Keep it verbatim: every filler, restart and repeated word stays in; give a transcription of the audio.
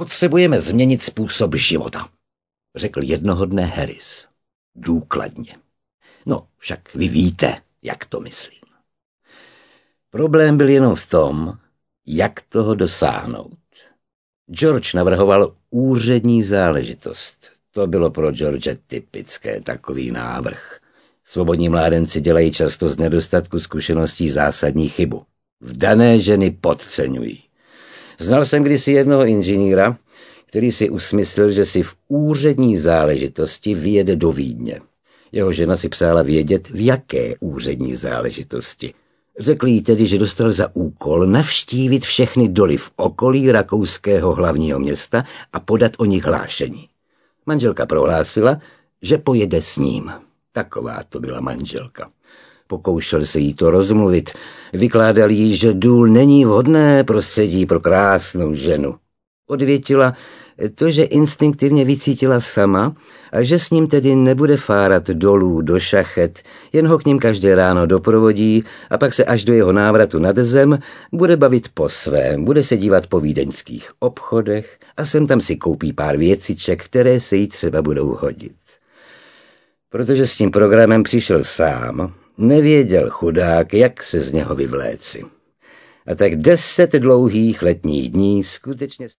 Potřebujeme změnit způsob života, řekl jednoho dne Harris. Důkladně. No, však vy víte, jak to myslím. Problém byl jenom v tom, jak toho dosáhnout. George navrhoval úřední záležitost. To bylo pro George typické, takový návrh. Svobodní mládenci dělají často z nedostatku zkušeností zásadní chybu. Vdané ženy podceňují. Znal jsem kdysi jednoho inženýra, který si usmyslel, že si v úřední záležitosti vyjede do Vídně. Jeho žena si přála vědět, v jaké úřední záležitosti. Řekl jí tedy, že dostal za úkol navštívit všechny doly v okolí rakouského hlavního města a podat o nich hlášení. Manželka prohlásila, že pojede s ním. Taková to byla manželka. Pokoušel se jí to rozmluvit. Vykládal jí, že důl není vhodné prostředí pro krásnou ženu. Odvětila to, že instinktivně vycítila sama a že s ním tedy nebude fárat dolů do šachet, jen ho k ním každé ráno doprovodí a pak se až do jeho návratu nad zem bude bavit po svém, bude se dívat po vídeňských obchodech a sem tam si koupí pár věciček, které se jí třeba budou hodit. Protože s tím programem přišel sám, nevěděl chudák, jak se z něho vyvléci. A tak deset dlouhých letních dní skutečně